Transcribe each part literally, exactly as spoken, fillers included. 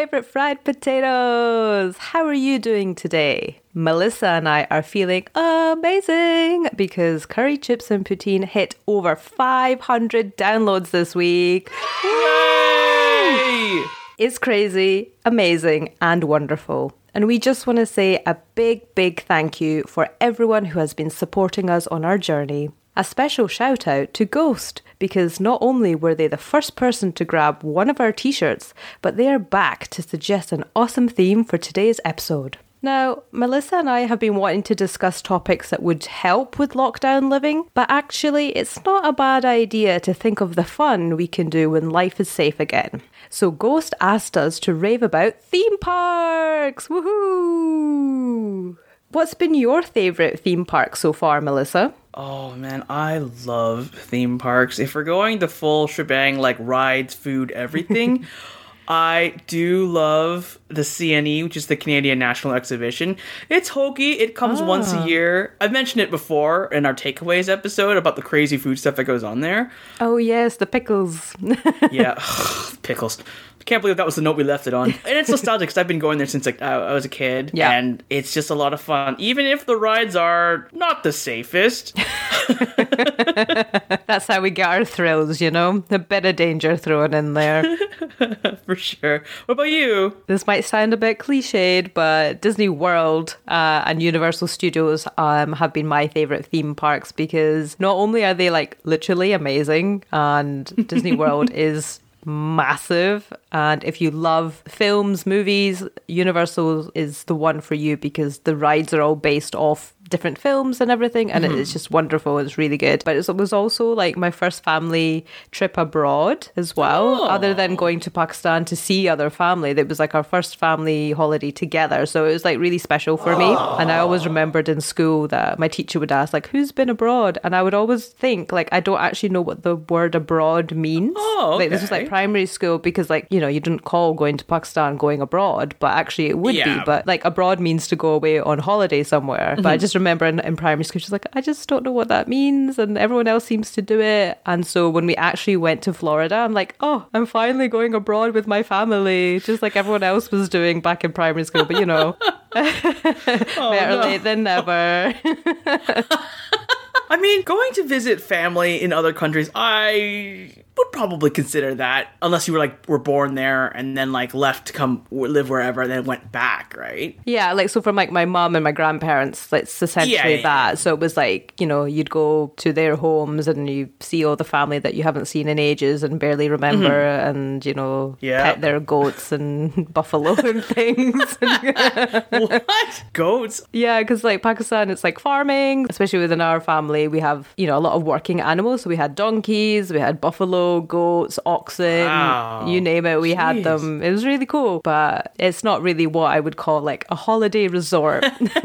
favorite fried potatoes. How are you doing today? Melissa and I are feeling amazing because Curry Chips and Poutine hit over five hundred downloads this week. Yay! It's crazy, amazing, and wonderful. And we just want to say a big, big thank you for everyone who has been supporting us on our journey. A special shout out to Ghost, because not only were they the first person to grab one of our t-shirts, but they are back to suggest an awesome theme for today's episode. Now, Melissa and I have been wanting to discuss topics that would help with lockdown living, but actually it's not a bad idea to think of the fun we can do when life is safe again. So Ghost asked us to rave about theme parks! Woohoo! What's been your favourite theme park so far, Melissa? Oh man, I love theme parks. If we're going the full shebang, like rides, food, everything, I do love the C N E, which is the Canadian National Exhibition. It's hokey. It comes ah. once a year. I've mentioned it before in our takeaways episode about the crazy food stuff that goes on there. Oh yes, the pickles. Yeah, pickles. I can't believe that was the note we left it on. And it's nostalgic because I've been going there since like I, I was a kid. Yeah. And it's just a lot of fun. Even if the rides are not the safest. That's how we get our thrills, you know? A bit of danger thrown in there. For sure. What about you? This might sound a bit cliched, but Disney World uh, and Universal Studios um, have been my favourite theme parks because not only are they like literally amazing, and Disney World is massive, and if you love films, movies, Universal is the one for you because the rides are all based off different films and everything, and mm-hmm. it's just wonderful. It's really good. But it was also like my first family trip abroad as well, oh. other than going to Pakistan to see other family. It was like our first family holiday together, so it was like really special for oh. me. And I always remembered in school that my teacher would ask like, who's been abroad? And I would always think like, I don't actually know what the word abroad means. Oh, okay. Like this was like primary school, because like, you know, you didn't call going to Pakistan going abroad, but actually it would yeah. be. But like abroad means to go away on holiday somewhere. Mm-hmm. But I just remember in, in primary school, she's like, I just don't know what that means, and everyone else seems to do it. And so when we actually went to Florida, I'm like, oh, I'm finally going abroad with my family, just like everyone else was doing back in primary school. But you know, oh, better no. late than never. I mean, going to visit family in other countries, I would probably consider that, unless you were like were born there and then like left to come live wherever and then went back, right? Yeah, like so from like my mom and my grandparents, it's essentially yeah, yeah, that. Yeah. So it was like, you know, you'd go to their homes and you see all the family that you haven't seen in ages and barely remember, mm-hmm. and you know, yeah. pet their goats and buffalo and things. What? Goats? Yeah, because like Pakistan, it's like farming, especially within our family. We have, you know, a lot of working animals. So we had donkeys, we had buffalo, goats, oxen, wow. you name it, we Jeez. had them. It was really cool, but it's not really what I would call like a holiday resort.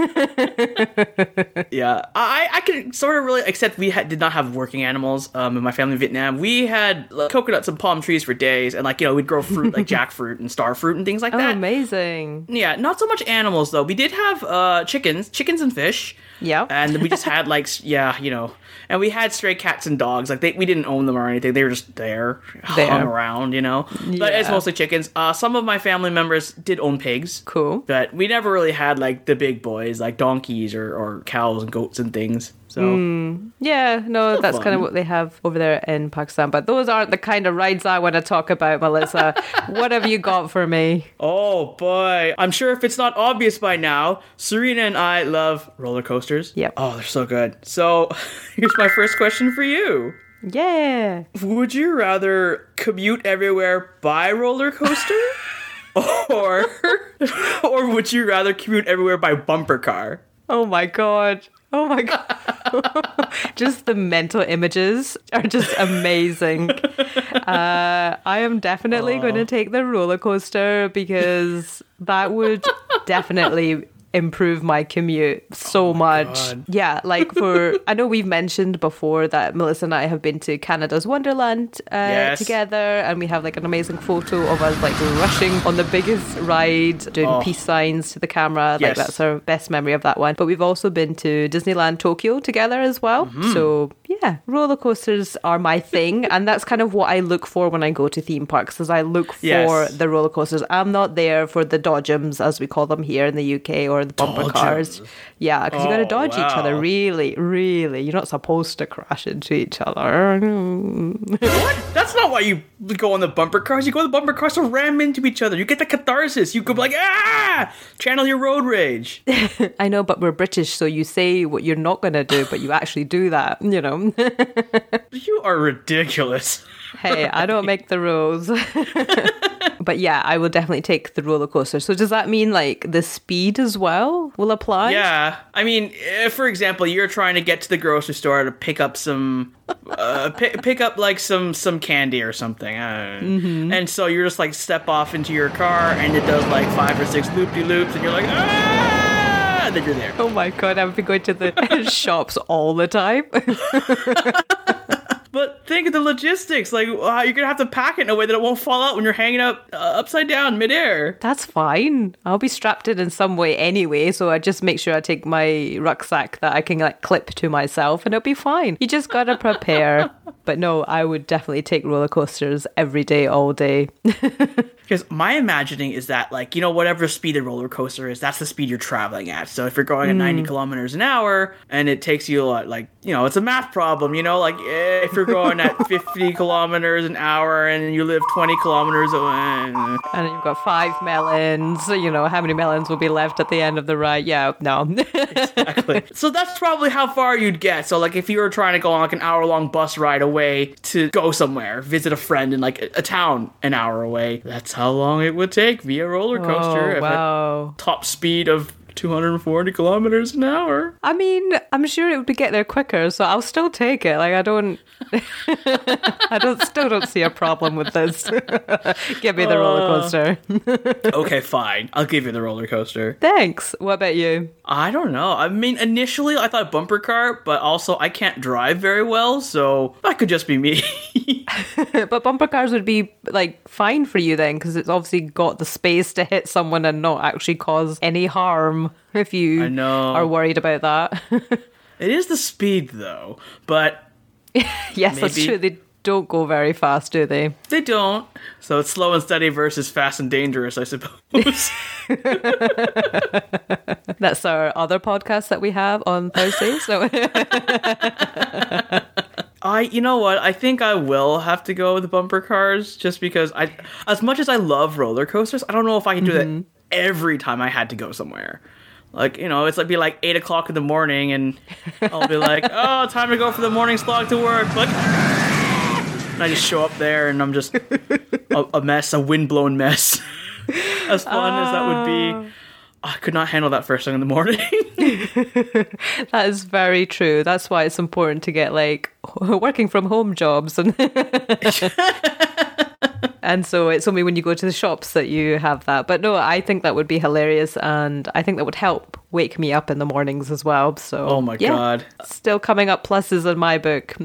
Yeah, I, I can sort of really, except we had, did not have working animals um, in my family in Vietnam. We had like, coconuts and palm trees for days, and like, you know, we'd grow fruit like jackfruit and star fruit and things like oh, that. Amazing. Yeah, not so much animals though. We did have uh, chickens, chickens and fish. Yeah. And we just had like, yeah, you know, and we had stray cats and dogs. Like they, we didn't own them or anything. They were just there, there. hung around, you know. Yeah. But it's mostly chickens. Uh, some of my family members did own pigs. Cool. But we never really had like the big boys, like donkeys or, or cows and goats and things. So mm. yeah, no, that's fun. Kind of what they have over there in Pakistan. But those aren't the kind of rides I want to talk about, Melissa. What have you got for me? Oh boy, I'm sure if it's not obvious by now, Serena and I love roller coasters. Yep. Oh, they're so good. So here's my first question for you. Yeah. Would you rather commute everywhere by roller coaster? or or would you rather commute everywhere by bumper car? Oh my god. Oh my god. Just the mental images are just amazing. Uh, I am definitely oh. going to take the roller coaster because that would definitely improve my commute so oh much. God. Yeah, like for, I know we've mentioned before that Melissa and I have been to Canada's Wonderland uh, yes. together, and we have like an amazing photo of us like rushing on the biggest ride, doing oh. peace signs to the camera. Yes. Like that's our best memory of that one. But we've also been to Disneyland Tokyo together as well. Mm-hmm. So yeah, yeah, roller coasters are my thing, and that's kind of what I look for when I go to theme parks. Is I look for yes. the roller coasters. I'm not there for the dodgems, as we call them here in the U K, or the bumper Dodgems. cars. Yeah, because oh, you got to dodge wow. each other. Really, really, you're not supposed to crash into each other. What? That's not why you go on the bumper cars. You go on the bumper cars to ram into each other. You get the catharsis. You go like ah, channel your road rage. I know, but we're British, so you say what you're not going to do, but you actually do that. You know. You are ridiculous. Hey, I don't make the rules. But yeah, I will definitely take the roller coaster. So does that mean like the speed as well will apply? Yeah. I mean, if, for example, you're trying to get to the grocery store to pick up some, uh, pick, pick up like some, some candy or something. Uh, mm-hmm. And so you're just like step off into your car and it does like five or six loop-de-loops and you're like, ah! And then you're there. Oh my God, I've been going to the shops all the time. But think of the logistics. Like, uh, you're going to have to pack it in a way that it won't fall out when you're hanging up uh, upside down midair. That's fine. I'll be strapped in in some way anyway, so I just make sure I take my rucksack that I can like clip to myself and it'll be fine. You just got to prepare. But no, I would definitely take roller coasters every day, all day. Because my imagining is that, like, you know, whatever speed the roller coaster is, that's the speed you're traveling at. So if you're going at mm. ninety kilometers an hour and it takes you, like, you know, it's a math problem, you know, like if you're going at fifty kilometers an hour and you live twenty kilometers away. And you've got five melons, you know, how many melons will be left at the end of the ride? Yeah, no. Exactly. So that's probably how far you'd get. So, like, if you were trying to go on, like, an hour-long bus ride away to go somewhere, visit a friend in, like, a, a town an hour away, that's how long it would take via roller coaster oh, wow. at top speed of two hundred forty kilometers an hour. I mean, I'm sure it would get there quicker, so I'll still take it. Like, I don't, I don't, still don't see a problem with this. Give me the uh, roller coaster. Okay, fine. I'll give you the roller coaster. Thanks. What about you? I don't know. I mean, initially I thought bumper car, but also I can't drive very well, so that could just be me. But bumper cars would be like fine for you then, because it's obviously got the space to hit someone and not actually cause any harm if you I know. are worried about that. It is the speed though, but yes, maybe. That's true. They don't go very fast, do they? They don't. So it's slow and steady versus fast and dangerous, I suppose. That's our other podcast that we have on Thursdays. So. I, you know what? I think I will have to go with the bumper cars just because I, as much as I love roller coasters, I don't know if I can do mm-hmm. that every time I had to go somewhere. Like, you know, it's like be like eight o'clock in the morning and I'll be like, oh, time to go for the morning slog to work. Like, and I just show up there and I'm just a, a mess, a windblown mess. As fun uh... as that would be. I could not handle that first thing in the morning. That is very true. That's why it's important to get like working from home jobs. And and so it's only when you go to the shops that you have that. But no, I think that would be hilarious. And I think that would help wake me up in the mornings as well. So, oh my yeah, God. Still coming up pluses in my book.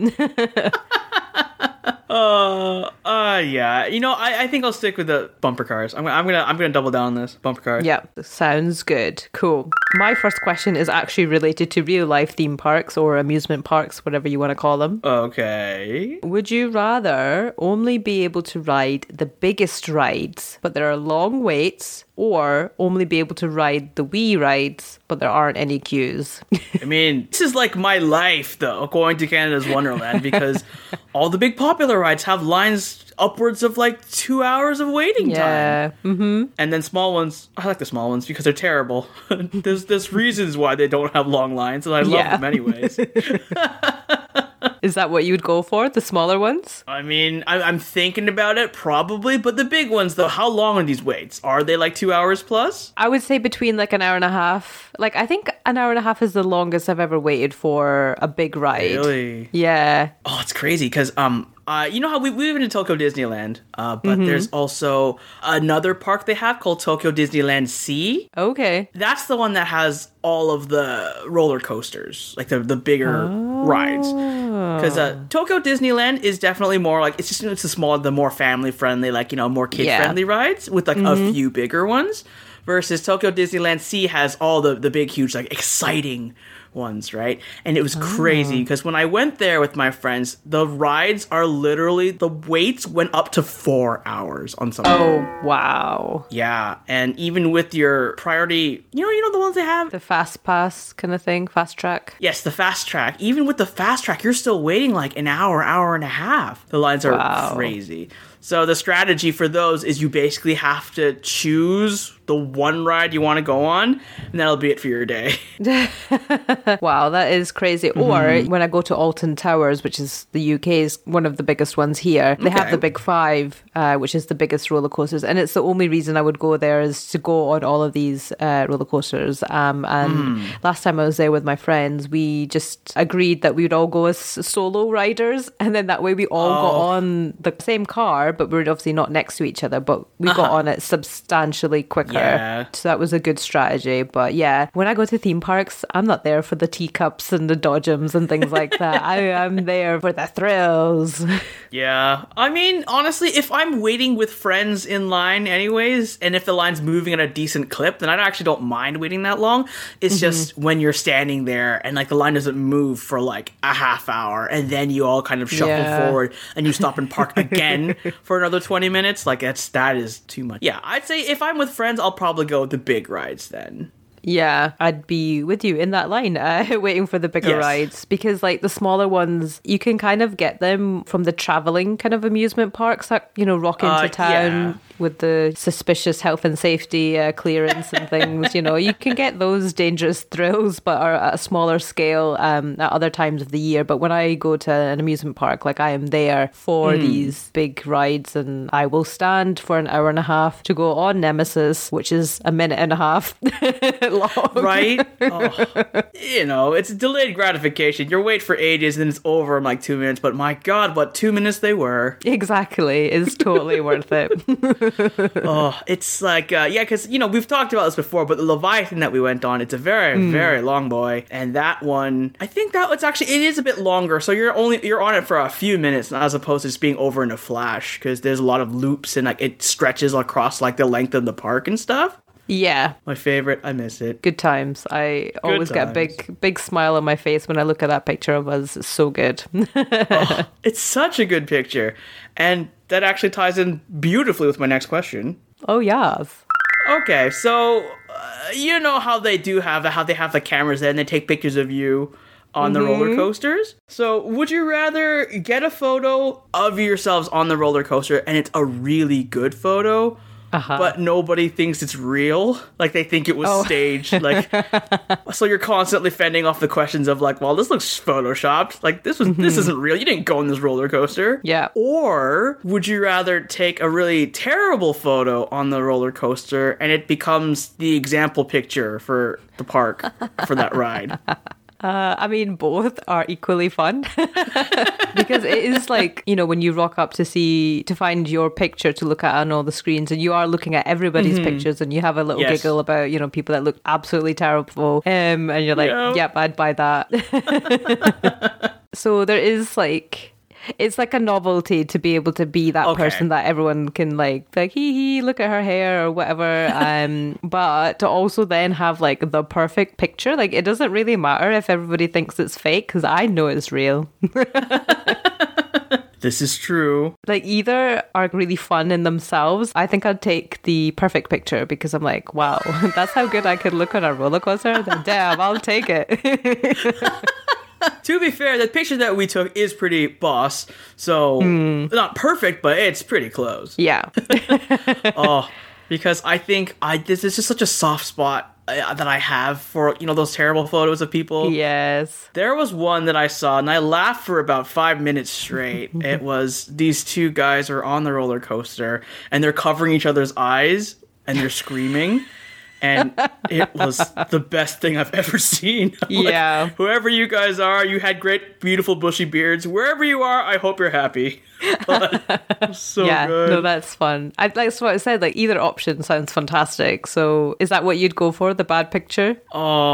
Uh, uh, yeah. You know, I, I think I'll stick with the bumper cars. I'm, I'm gonna, I'm gonna double down on this bumper cars. Yeah, sounds good. Cool. My first question is actually related to real life theme parks or amusement parks, whatever you want to call them. Okay. Would you rather only be able to ride the biggest rides, but there are long waits, or only be able to ride the wee rides, but there aren't any queues? I mean, this is like my life, though, going to Canada's Wonderland, because all the big popular rides have lines upwards of like two hours of waiting yeah. time. Mm-hmm. And then small ones, I like the small ones because they're terrible. there's, there's reasons why they don't have long lines, and I love yeah. them anyways. Is that what you would go for, the smaller ones? I mean, I, I'm thinking about it, probably, but the big ones, though, how long are these waits? Are they like two hours plus? I would say between like an hour and a half. Like, I think an hour and a half is the longest I've ever waited for a big ride. Really? Yeah. Oh, it's crazy, because, um, uh, you know how we, we've been to Tokyo Disneyland, uh, but mm-hmm. there's also another park they have called Tokyo Disneyland Sea. Okay. That's the one that has all of the roller coasters, like the, the bigger oh. rides. Because uh, Tokyo Disneyland is definitely more like, it's just, it's a smaller, the more family friendly, like, you know, more kid friendly yeah. rides with like mm-hmm. a few bigger ones. Versus Tokyo Disneyland Sea has all the, the big, huge, like exciting ones, right? And it was crazy because when I went there with my friends, the rides are literally, the waits went up to four hours on some. Oh, wow. Yeah, and even with your priority, you know, you know the ones they have? The fast pass kind of thing, fast track. Yes, the fast track. Even with the fast track, you're still waiting like an hour, hour and a half. The lines are Wow. crazy. So the strategy for those is you basically have to choose the one ride you want to go on, and that'll be it for your day. Wow, that is crazy. Mm-hmm. Or when I go to Alton Towers, which is the U K's one of the biggest ones here, they have Okay. the Big Five, uh, which is the biggest roller coasters. And it's the only reason I would go there is to go on all of these uh, roller coasters. Um, and Mm. last time I was there with my friends, we just agreed that we would all go as solo riders. And then that way we all got Oh. on the same car, but we were obviously not next to each other, but we got on it substantially quicker. Yeah. So that was a good strategy. But yeah, when I go to theme parks, I'm not there for the teacups and the dodgems and things like that. I am there for the thrills. Yeah. I mean, honestly, if I'm waiting with friends in line anyways, and if the line's moving at a decent clip, then I actually don't mind waiting that long. It's just when you're standing there and like the line doesn't move for like a half hour and then you all kind of shuffle Yeah. forward and you stop and park again for another twenty minutes, like that's that is too much. Yeah, I'd say if I'm with friends, I'll probably go with the big rides then. Yeah, I'd be with you in that line, uh, waiting for the bigger Yes. rides, because like the smaller ones, you can kind of get them from the traveling kind of amusement parks that, you know, rock into Uh, town yeah. with the suspicious health and safety uh, clearance and things. You know, you can get those dangerous thrills, but are at a smaller scale um, at other times of the year. But when I go to an amusement park, like I am there for Hmm. these big rides, and I will stand for an hour and a half to go on Nemesis, which is a minute and a half long. Right? Oh, you know, it's delayed gratification. You're wait for ages and it's over in like two minutes, but my God, what two minutes they were. Exactly. It's totally worth it. Oh, it's like, uh, yeah, because, you know, we've talked about this before, but the Leviathan that we went on, it's a very, Hmm. very long boy. And that one, I think that was actually, it is a bit longer. So you're only, you're on it for a few minutes as opposed to just being over in a flash, because there's a lot of loops and like it stretches across like the length of the park and stuff. Yeah. My favorite, I miss it. Good times. I always get a times. big, big smile on my face when I look at that picture of us. It's so good. Oh, it's such a good picture. And that actually ties in beautifully with my next question. Oh, yes. Okay, so uh, you know how they do have the, how they have the cameras there and they take pictures of you on the roller coasters. So would you rather get a photo of yourselves on the roller coaster and it's a really good photo, Uh-huh. but nobody thinks it's real? Like they think it was Oh. staged. Like, so you're constantly fending off the questions of like, well, this looks photoshopped. Like this was this isn't real. You didn't go on this roller coaster. Yeah. Or would you rather take a really terrible photo on the roller coaster and it becomes the example picture for the park for that ride? Uh, I mean, both are equally fun because it is like, you know, when you rock up to see, to find your picture to look at on all the screens and you are looking at everybody's pictures and you have a little Yes. giggle about, you know, people that look absolutely terrible. Um, and you're like, Yeah. yep, I'd buy that. So there is like, it's like a novelty to be able to be that Okay. person that everyone can like, like, hee hee, look at her hair or whatever. Um, but to also then have like the perfect picture, like it doesn't really matter if everybody thinks it's fake because I know it's real. This is true. Like either are really fun in themselves. I think I'd take the perfect picture because I'm like, wow, that's how good I could look on a roller coaster. Then damn, I'll take it. To be fair, the picture that we took is pretty boss. So not perfect, but it's pretty close. Yeah. Oh, because I think I this is just such a soft spot uh, that I have for, you know, those terrible photos of people. Yes. There was one that I saw and I laughed for about five minutes straight. It was these two guys are on the roller coaster and they're covering each other's eyes and they're screaming. And it was the best thing I've ever seen. I'm like, Yeah. whoever you guys are, you had great, beautiful, bushy beards. Wherever you are, I hope you're happy. But, so yeah, good. no, that's fun. I, that's what I said. Like either option sounds fantastic. So, is that what you'd go for? The bad picture? Oh,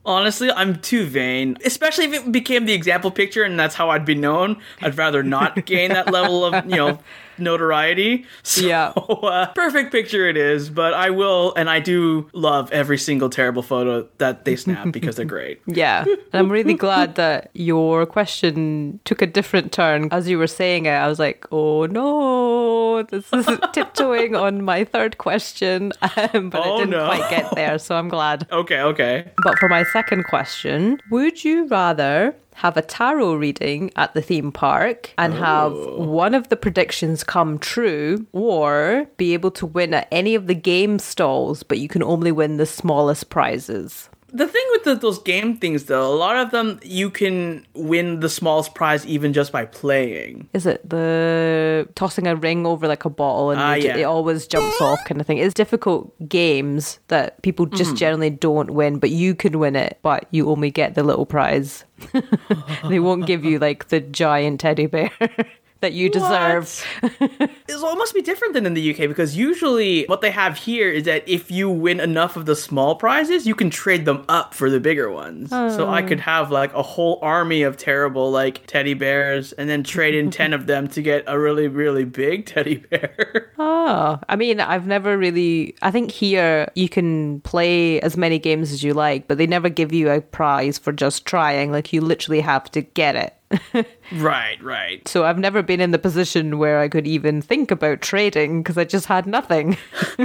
Honestly, I'm too vain. Especially if it became the example picture and that's how I'd be known. I'd rather not gain that level of, you know, notoriety. So, Yeah. uh, perfect picture it is, but I will, and I do love every single terrible photo that they snap because they're great. Yeah. And I'm really glad that your question took a different turn. As you were saying it, I was like, oh no, this is tiptoeing on my third question. Um, but Oh, it didn't no. quite get there, so I'm glad. Okay, okay. But for my second question, would you rather have a tarot reading at the theme park and have one of the predictions come true, or be able to win at any of the game stalls, but you can only win the smallest prizes? The thing with the, those game things, though, a lot of them, you can win the smallest prize even just by playing. Is it the tossing a ring over like a bottle and Ah, you ju- yeah. it always jumps off kind of thing? It's difficult games that people just generally don't win, but you can win it, but you only get the little prize. They won't give you like the giant teddy bear that you deserve. So it must be different than in the U K, because usually what they have here is that if you win enough of the small prizes, you can trade them up for the bigger ones. So I could have like a whole army of terrible like teddy bears and then trade in ten of them to get a really, really big teddy bear. Oh, I mean, I've never really. I think here you can play as many games as you like, but they never give you a prize for just trying. Like, you literally have to get it. Right, right. So I've never been in the position where I could even think about trading because I just had nothing.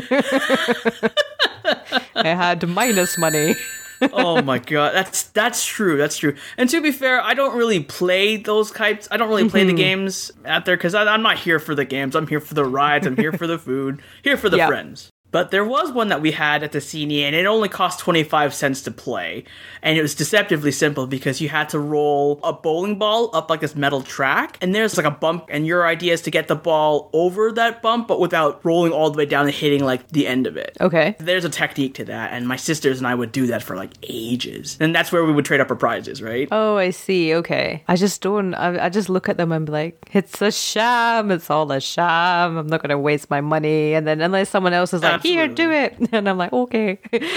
I had minus money. Oh my god, that's that's true. That's true. And to be fair, I don't really play those types. I don't really play the games out there because I'm not here for the games. I'm here for the rides. I'm here for the food. Here for the Yeah. friends. But there was one that we had at the C N E, and it only cost twenty-five cents to play. And it was deceptively simple because you had to roll a bowling ball up like this metal track, and there's like a bump, and your idea is to get the ball over that bump, but without rolling all the way down and hitting like the end of it. Okay. There's a technique to that, and my sisters and I would do that for like ages. And that's where we would trade up our prizes, right? Oh, I see. Okay. I just don't, I, I just look at them and be like, it's a sham. It's all a sham. I'm not going to waste my money. And then unless someone else is like, here, do it. And I'm like, okay.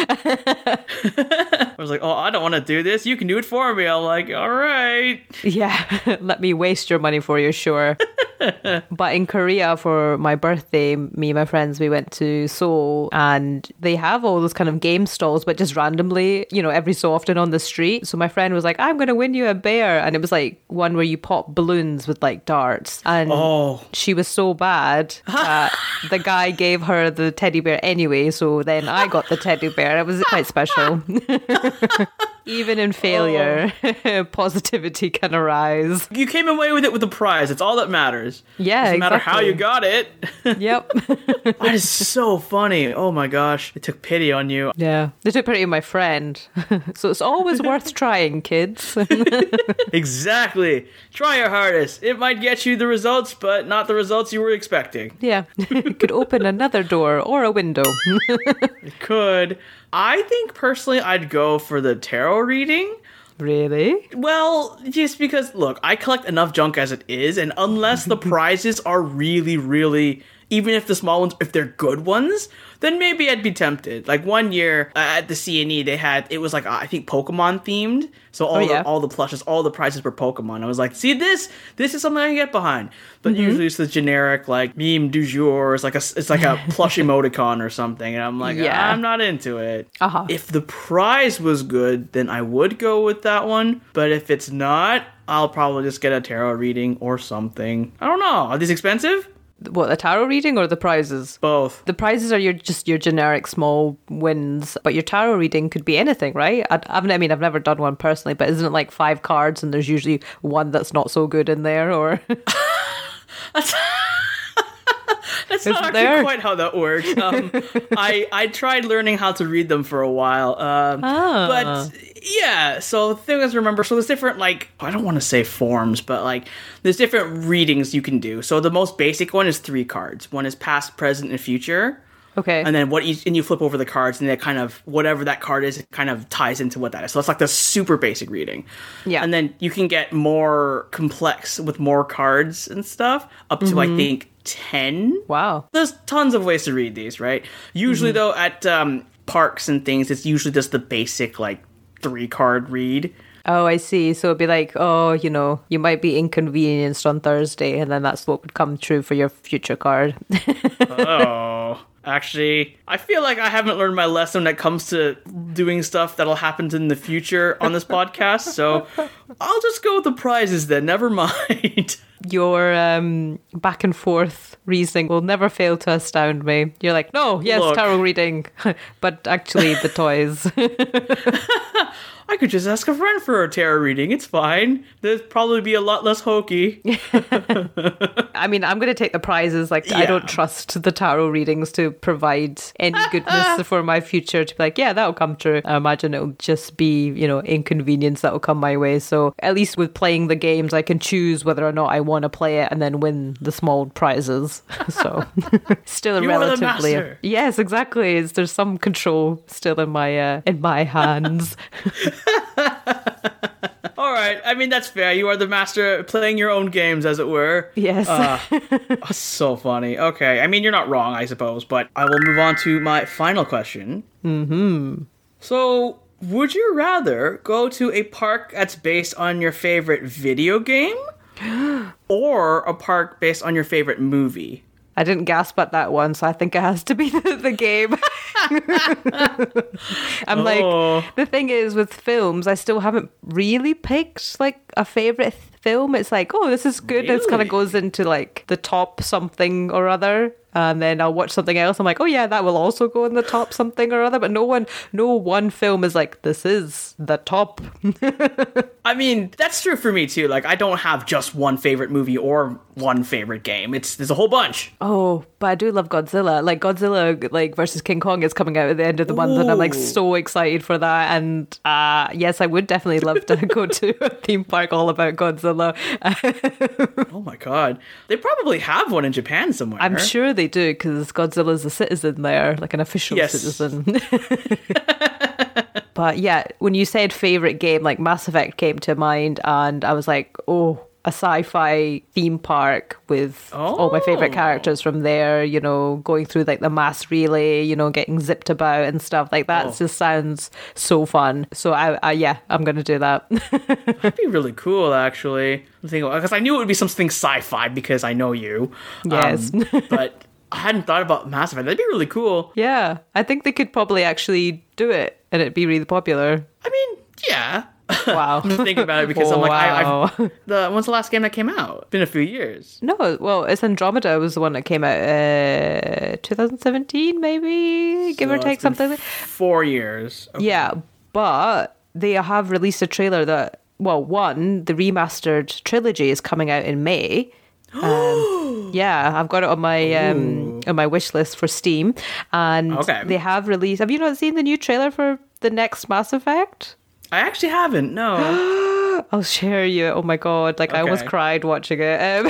I was like, oh, I don't want to do this. You can do it for me. I'm like, all right. Yeah. Let me waste your money for you, sure. But in Korea, for my birthday, me and my friends, we went to Seoul, and they have all those kind of game stalls, but just randomly, you know, every so often on the street. So my friend was like, I'm going to win you a bear. And it was like one where you pop balloons with like darts. And Oh. she was so bad that the guy gave her the teddy bear anyway. So then I got the teddy bear. It was quite special. Even in failure, positivity can arise. You came away with it with a prize. It's all that matters. Yeah, Doesn't matter how exactly. you got it. Yep. That is so funny. Oh my gosh. They took pity on you. Yeah. They took pity on my friend. So it's always worth trying, kids. Exactly. Try your hardest. It might get you the results, but not the results you were expecting. Yeah. Could open another door or a window. It could. I think personally I'd go for the tarot reading. Really? Well, just because, look, I collect enough junk as it is, and unless the prizes are really, really, even if the small ones, if they're good ones, then maybe I'd be tempted. Like one year uh, at the C N E, they had, it was like, uh, I think Pokemon themed. So all, Oh, yeah. the, all the plushes, all the prizes were Pokemon. I was like, see this? This is something I can get behind. But Mm-hmm. usually it's the generic, like, meme du jour. It's like a, it's like a plush emoticon or something. And I'm like, Yeah. I'm not into it. Uh-huh. If the prize was good, then I would go with that one. But if it's not, I'll probably just get a tarot reading or something. I don't know. Are these expensive? What, the tarot reading or the prizes? Both. The prizes are your just your generic small wins, but your tarot reading could be anything, right? I, I've, I mean, I've never done one personally, but isn't it like five cards and there's usually one that's not so good in there, or? That's Isn't not actually there? quite how that works. Um, I I tried learning how to read them for a while, um, Ah. but yeah. So the thing is, remember, so there's different, like, I don't want to say forms, but like there's different readings you can do. So the most basic one is three cards. One is past, present, and future. Okay. And then what each, and you flip over the cards, and it kind of, whatever that card is, it kind of ties into what that is. So it's like the super basic reading. Yeah. And then you can get more complex with more cards and stuff, up to, I think, ten. Wow. There's tons of ways to read these, right? Usually, though, at um, parks and things, it's usually just the basic, like, three card read. Oh, I see. So it'd be like, oh, you know, you might be inconvenienced on Thursday, and then that's what would come true for your future card. Oh. Actually, I feel like I haven't learned my lesson when it comes to doing stuff that'll happen in the future on this podcast, so I'll just go with the prizes then, never mind. Your um, back and forth reasoning will never fail to astound me. You're like, no, yes, Look. tarot reading, but actually the toys. I could just ask a friend for a tarot reading. It's fine. There'd probably be a lot less hokey. I mean, I'm going to take the prizes. Like, I Yeah. don't trust the tarot readings to provide any goodness for my future to be like, yeah, that'll come true. I imagine it'll just be, you know, inconvenience that'll come my way. So at least with playing the games, I can choose whether or not I want to play it and then win the small prizes. So still a You are the relatively... master. Yes, exactly. Is There's some control still in my uh, in my hands. All right. I mean, that's fair. You are the master at playing your own games, as it were. Yes. Uh, oh, so funny. Okay. I mean, you're not wrong, I suppose, but I will move on to my final question. Mm-hmm. So, would you rather go to a park that's based on your favorite video game or a park based on your favorite movie? I didn't gasp at that one, so I think it has to be the, the game. I'm Oh. like, the thing is with films, I still haven't really picked like a favorite th- film. It's like, oh, this is good. It kind Really? of goes into like the top something or other. And then I'll watch something else. I'm like, oh yeah, that will also go in the top something or other. But no one, no one film is like, this is the top. I mean, that's true for me too. Like, I don't have just one favorite movie or one favorite game. It's there's a whole bunch. Oh, but I do love Godzilla. Like Godzilla, like versus King Kong is coming out at the end of the month, and I'm like Ooh. so excited for that. And uh, yes, I would definitely love to go to a theme park all about Godzilla. Oh my god, they probably have one in Japan somewhere. I'm sure they do because Godzilla's a citizen there, like an official Yes. citizen. But yeah, when you said favorite game, like Mass Effect came to mind, and I was like, oh, a sci-fi theme park with all my favorite Oh. characters from there, you know, going through like the mass relay, you know, getting zipped about and stuff like that. Oh. Just sounds so fun. So I, I yeah, I'm gonna do that. That'd be really cool, actually. Because I knew it would be something sci-fi because I know you. Yes. Um, but I hadn't thought about Mass Effect. That'd be really cool. Yeah, I think they could probably actually do it, and it'd be really popular. I mean, yeah. Wow. I'm just thinking about it because I'm like, I, Wow. I've, the when's the last game that came out? It's been a few years. No, well, it's Andromeda was the one that came out uh, twenty seventeen, maybe, give or So take it's been something. like- Four years. Okay. Yeah, but they have released a trailer that, well, one, the remastered trilogy is coming out in May. Um, yeah, I've got it on my um, on my wish list for Steam, and Okay. they have released. Have you not seen the new trailer for the next Mass Effect? I actually haven't. No. I'll share you. Oh my god! Like I almost Okay. cried watching it. Um,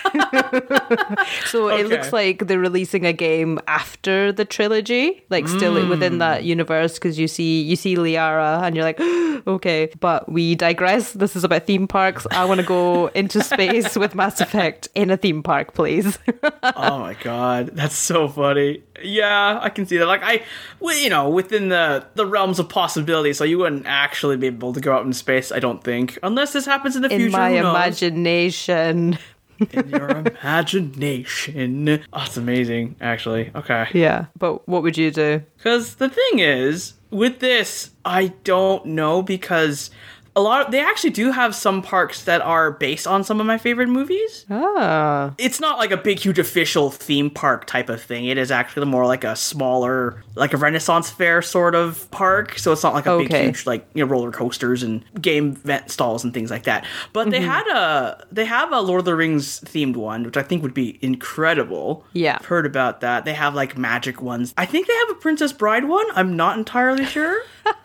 so it Okay. looks like they're releasing a game after the trilogy, like still within that universe, because you see you see Liara, and you're like, okay. But we digress. This is about theme parks. I want to go into space with Mass Effect in a theme park, please. Oh my god, that's so funny. Yeah, I can see that. Like I, well, you know, within the the realms of possibility, so you wouldn't actually be able to go out in space. I don't think, unless this happens in the in future. my who knows? imagination. In your imagination. Oh, it's amazing, actually. Okay. Yeah, but what would you do? Because the thing is, with this, I don't know because a lot of, they actually do have some parks that are based on some of my favorite movies. Ah, It's not like a big, huge official theme park type of thing. It is actually more like a smaller, like a Renaissance fair sort of park. So it's not like a big, Okay. huge, like, you know, roller coasters and game vent stalls and things like that. But they had a, they have a Lord of the Rings themed one, which I think would be incredible. Yeah. I've heard about that. They have like magic ones. I think they have a Princess Bride one. I'm not entirely sure.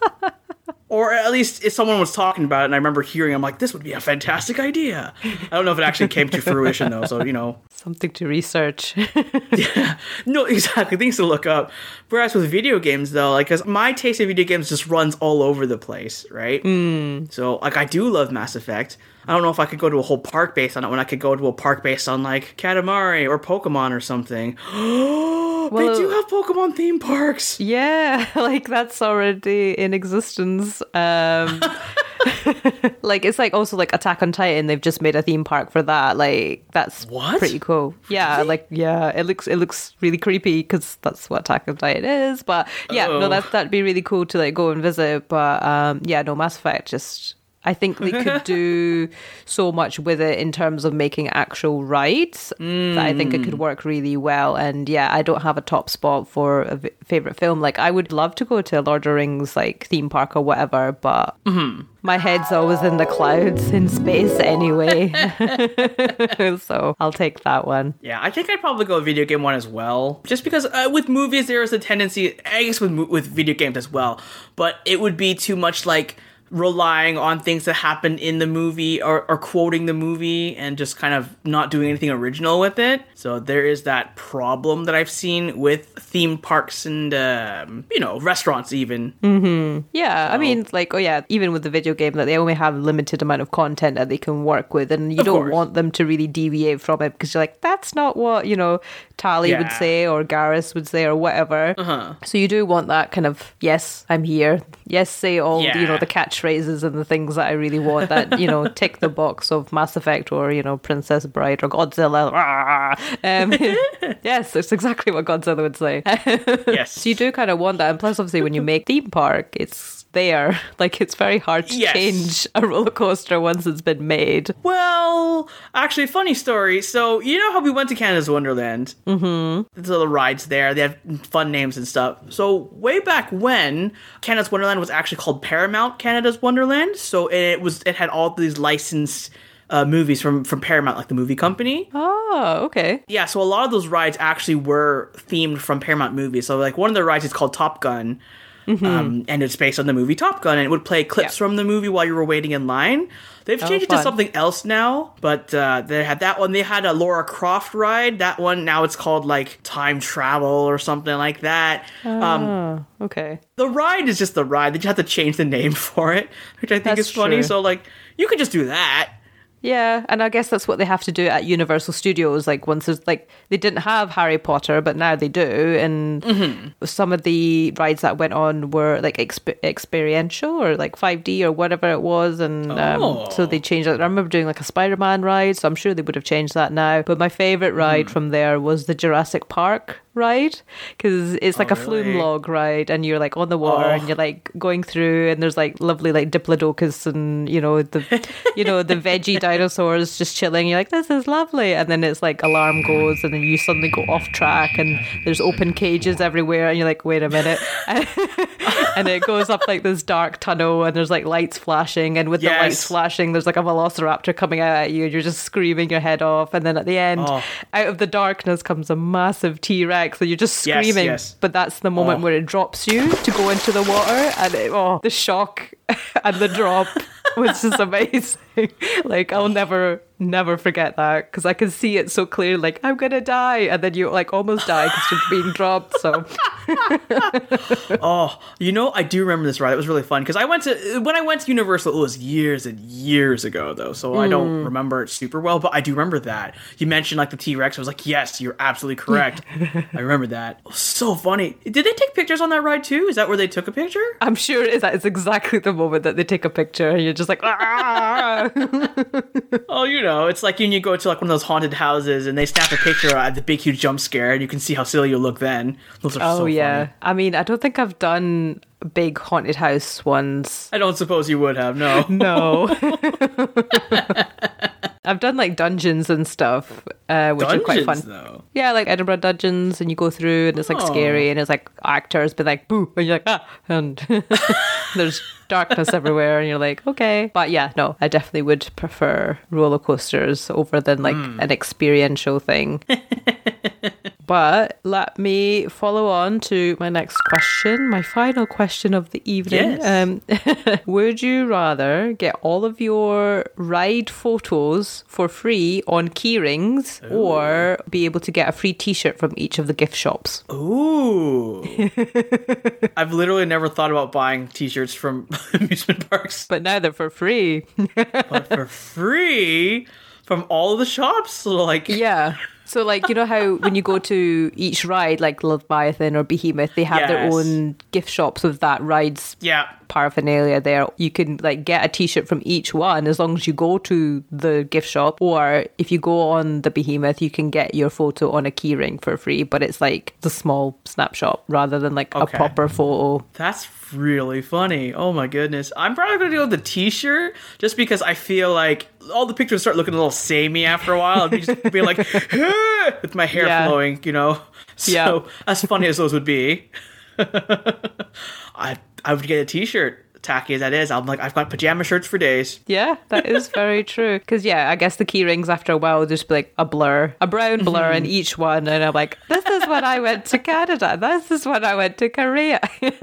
Or at least if someone was talking about it and I remember hearing, I'm like, this would be a fantastic idea. I don't know if it actually came to fruition though, so, you know. something to research. Yeah, no, exactly. Things to look up. Whereas with video games, though, like, because my taste in video games just runs all over the place, right? Mm. So, like, I do love Mass Effect. I don't know if I could go to a whole park based on it when I could go to a park based on like Katamari or Pokemon or something. Well, they do have Pokemon theme parks. Yeah, like that's already in existence. Um, like it's like also like Attack on Titan. They've just made a theme park for that. Like that's what? pretty cool. Yeah, Really? like yeah, it looks it looks really creepy because that's what Attack on Titan is. But yeah, Oh. no, that that'd be really cool to like go and visit. But um, yeah, no, Mass Effect just. I think they could do so much with it in terms of making actual rides mm. that I think it could work really well. And yeah, I don't have a top spot for a v- favorite film. Like I would love to go to Lord of the Rings like theme park or whatever, but mm-hmm. my head's always in the clouds in space anyway. So I'll take that one. Yeah, I think I'd probably go video game one as well. Just because uh, with movies, there is a tendency, I guess with mo- with video games as well, but it would be too much like relying on things that happened in the movie or, or quoting the movie and just kind of not doing anything original with it. So there is that problem that I've seen with theme parks and, um, you know, restaurants even. Mm-hmm. Yeah, so. I mean, like, oh yeah, even with the video game, that they only have a limited amount of content that they can work with, and you of don't course. want them to really deviate from it because you're like, that's not what, you know, Tali yeah. would say or Garrus would say or whatever. Uh-huh. So you do want that kind of, yes, I'm here. Yes, say all, yeah. you know, the catchphrases and the things that I really want that, you know, tick the box of Mass Effect or, you know, Princess Bride or Godzilla. Um, yes, it's exactly what Godzilla would say. Yes. So you do kind of want that. And plus, obviously, when you make theme park, it's there. Like, it's very hard to yes. change a roller coaster once it's been made. Well, actually, funny story. So, you know how we went to Canada's Wonderland? Mm-hmm. There's little rides there. They have fun names and stuff. So, way back when, Canada's Wonderland was actually called Paramount Canada's Wonderland. So, it was it had all these licensed uh, movies from, from Paramount, like the movie company. Oh, okay. Yeah, so a lot of those rides actually were themed from Paramount movies. So, like, one of the rides is called Top Gun. Mm-hmm. Um, and it's based on the movie Top Gun, and it would play clips yeah. from the movie while you were waiting in line. They've changed oh, it to something else now, but uh, they had that one. They had a Lara Croft ride. That one, now it's called, like, Time Travel or something like that. Oh, um, okay. The ride is just the ride. They just have to change the name for it, which I think That's is funny. true. So, like, you could just do that. Yeah, and I guess that's what they have to do at Universal Studios. Like, once there's, like, they didn't have Harry Potter, but now they do. And mm-hmm. some of the rides that went on were, like, exp- experiential or, like, five D or whatever it was. And oh. um, so they changed it. I remember doing, like, a Spider-Man ride, so I'm sure they would have changed that now. But my favourite ride mm. from there was the Jurassic Park ride, because it's like oh, a really? flume log ride, and you're like on the water oh. and you're like going through, and there's like lovely like diplodocus and you know the you know the veggie dinosaurs just chilling. You're like, this is lovely, and then it's like alarm goes, and then you suddenly go off track, and there's open cages everywhere, and you're like, wait a minute. And it goes up like this dark tunnel, and there's like lights flashing, and with yes. the lights flashing there's like a velociraptor coming out at you, and you're just screaming your head off, and then at the end oh. out of the darkness comes a massive T-Rex. So you're just screaming, yes, yes. but that's the moment oh. where it drops you to go into the water, and it, oh, the shock and the drop was just amazing. Like, I'll never, never forget that, because I can see it so clearly. Like, I'm gonna die, and then you like almost die because you're being dropped. So, oh, you know, I do remember this ride. It was really fun because I went to when I went to Universal. It was years and years ago, though, so mm. I don't remember it super well. But I do remember that you mentioned like the T-Rex. I was like, yes, you're absolutely correct. I remember that. It was so funny. Did they take pictures on that ride too? Is that where they took a picture? I'm sure it is. That is exactly the moment that they take a picture, and you're just like, ah. Oh, you know, it's like when you go to like one of those haunted houses and they snap a picture at the big huge jump scare, and you can see how silly you look then. Those are oh, so yeah. funny. I mean, I don't think I've done big haunted house ones. I don't suppose you would have, no. No. I've done like dungeons and stuff, uh, which dungeons, are quite fun. Though. Yeah, like Edinburgh dungeons, and you go through, and it's like oh. scary, and it's like actors be like boo, and you're like ah, and there's darkness everywhere, and you're like okay. But yeah, no, I definitely would prefer roller coasters over than like mm. an experiential thing. But let me follow on to my next question, my final question of the evening. Yes. Um, would you rather get all of your ride photos for free on keyrings Ooh. or be able to get a free t-shirt from each of the gift shops? Ooh. I've literally never thought about buying t-shirts from amusement parks. But now they're for free. But for free from all of the shops? So like, Yeah. So, like, you know how when you go to each ride, like Leviathan or Behemoth, they have their Yes. own gift shops with that ride's yeah. paraphernalia there. You can, like, get a t-shirt from each one as long as you go to the gift shop. Or if you go on the Behemoth, you can get your photo on a keyring for free. But it's, like, the small snapshot rather than, like, Okay. a proper photo. That's really funny. Oh my goodness. I'm probably going to go with the t-shirt just because I feel like all the pictures start looking a little samey after a while. I'd be just being like, "Ah," with my hair Yeah. flowing, you know? So Yeah. as funny as those would be, I I would get a t-shirt. Tacky as that is, I'm like, I've got pajama shirts for days. Yeah, that is very true. Because, yeah, I guess the key rings after a while will just be like a blur, a brown blur in each one. And I'm like, this is when I went to Canada. This is when I went to Korea.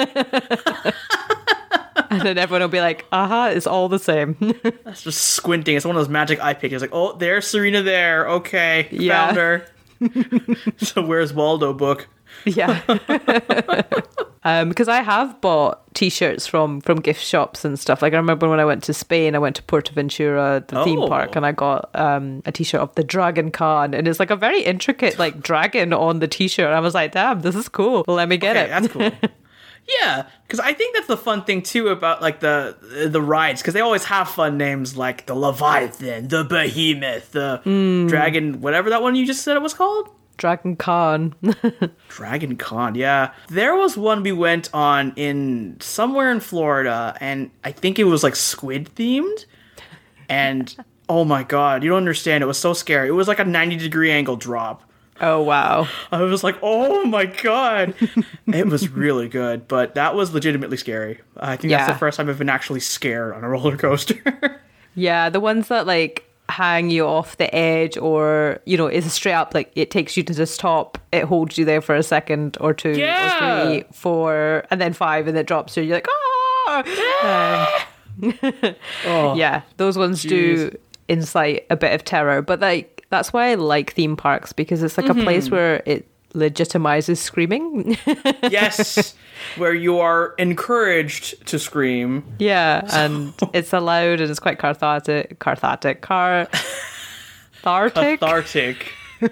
And then everyone will be like, aha, it's all the same. That's just squinting. It's one of those magic eye pictures. Like, oh, there's Serena there. Okay, Yeah. found her. So where's Waldo book? Yeah. Um, because I have bought t-shirts from from gift shops and stuff. Like I remember when I went to Spain, I went to Portaventura, the theme Oh. park, and I got um a t-shirt of the Dragon Khan, and it's like a very intricate like dragon on the t-shirt. I was like, damn, this is cool. Well, let me get Okay, it. that's cool. Yeah, because I think that's the fun thing too about like the the rides, because they always have fun names like the Leviathan, the Behemoth, the Dragon, whatever that one you just said it was called. Dragon Khan. Dragon Con, yeah. There was one we went on in somewhere in Florida, and I think it was like squid themed. And oh my god, you don't understand. It was so scary. It was like a ninety degree angle drop. Oh wow. I was like, oh my god. It was really good, but that was legitimately scary. I think that's Yeah. the first time I've been actually scared on a roller coaster. Yeah, the ones that like hang you off the edge, or you know, it's straight up like it takes you to the top, it holds you there for a second or two Yeah. or three, four, and then five, and it drops you. You're like, ah. Um, Oh, yeah, those ones do incite a bit of terror, but like that's why I like theme parks, because it's like a place where it legitimizes screaming. yes, where you are encouraged to scream. Yeah, and it's allowed, and it's quite cathartic, cathartic, car, cathartic. Cathartic.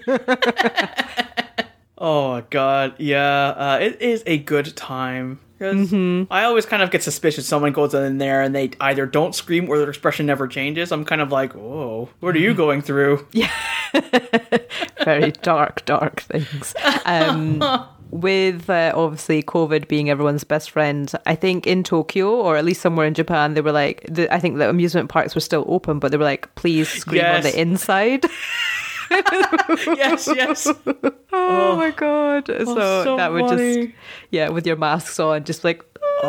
Oh my god, yeah, uh, it is a good time. 'Cause I always kind of get suspicious someone goes in there and they either don't scream or their expression never changes. I'm kind of like, whoa, what are you going through? Yeah, very dark, dark things. Um, with uh, obviously COVID being everyone's best friend, I think in Tokyo, or at least somewhere in Japan, they were like, the, I think the amusement parks were still open, but they were like, please scream Yes. on the inside. Yes, yes. Oh, my god! So, so that would funny. just, yeah, with your masks on, just like.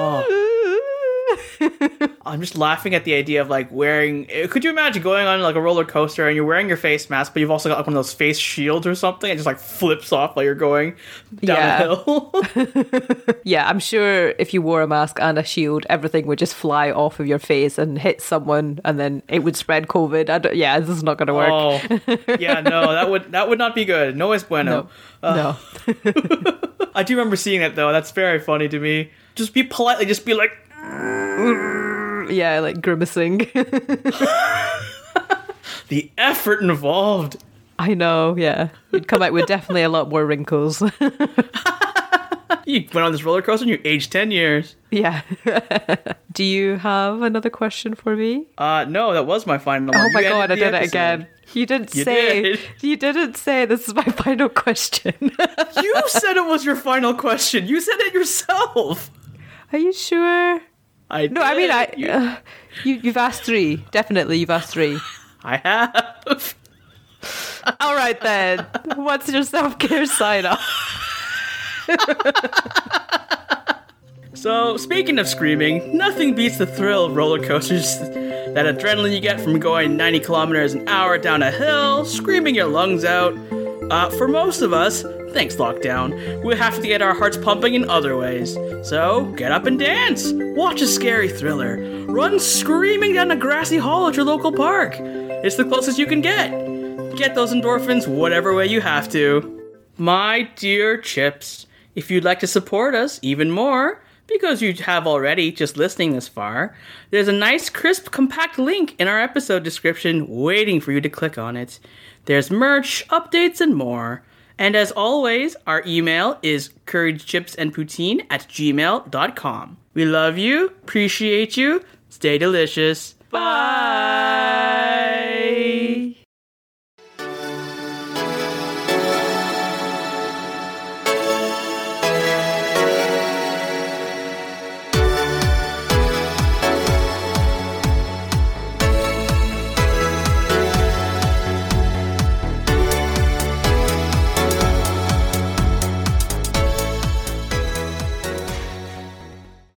I'm just laughing at the idea of like wearing. Could you imagine going on like a roller coaster and you're wearing your face mask, but you've also got like one of those face shields or something, and just like flips off while you're going down Yeah. a hill? Yeah, I'm sure if you wore a mask and a shield, everything would just fly off of your face and hit someone, and then it would spread COVID. I don't, yeah, this is not going to work. Oh, yeah, no, that would that would not be good. No es bueno. No, no. I do remember seeing it though. That's very funny to me. Just be politely, just be like, Yeah, like grimacing. the effort involved. I know, yeah. You'd come out with definitely a lot more wrinkles. You went on this roller coaster and you aged ten years. Yeah. Do you have another question for me? Uh, no, that was my final one. Oh my You god, I ended the did it episode. again. You didn't You say. did. You didn't say this is my final question. You said it was your final question. You said it yourself. Are you sure? I No, I mean, I. You- Uh, you, you've asked three. Definitely, you've asked three. I have. All right then. What's your self-care sign off? So, speaking of screaming, nothing beats the thrill of roller coasters. That adrenaline you get from going ninety kilometers an hour down a hill, screaming your lungs out. Uh, for most of us, thanks lockdown, we have to get our hearts pumping in other ways. So, get up and dance, watch a scary thriller, run screaming down a grassy hall at your local park. It's the closest you can get. Get those endorphins whatever way you have to. My dear Chips, if you'd like to support us even more, because you have already just listening this far, there's a nice, crisp, compact link in our episode description waiting for you to click on it. There's merch, updates, and more. And as always, our email is couragechipsandpoutine at gmail dot com. We love you, appreciate you, stay delicious. Bye!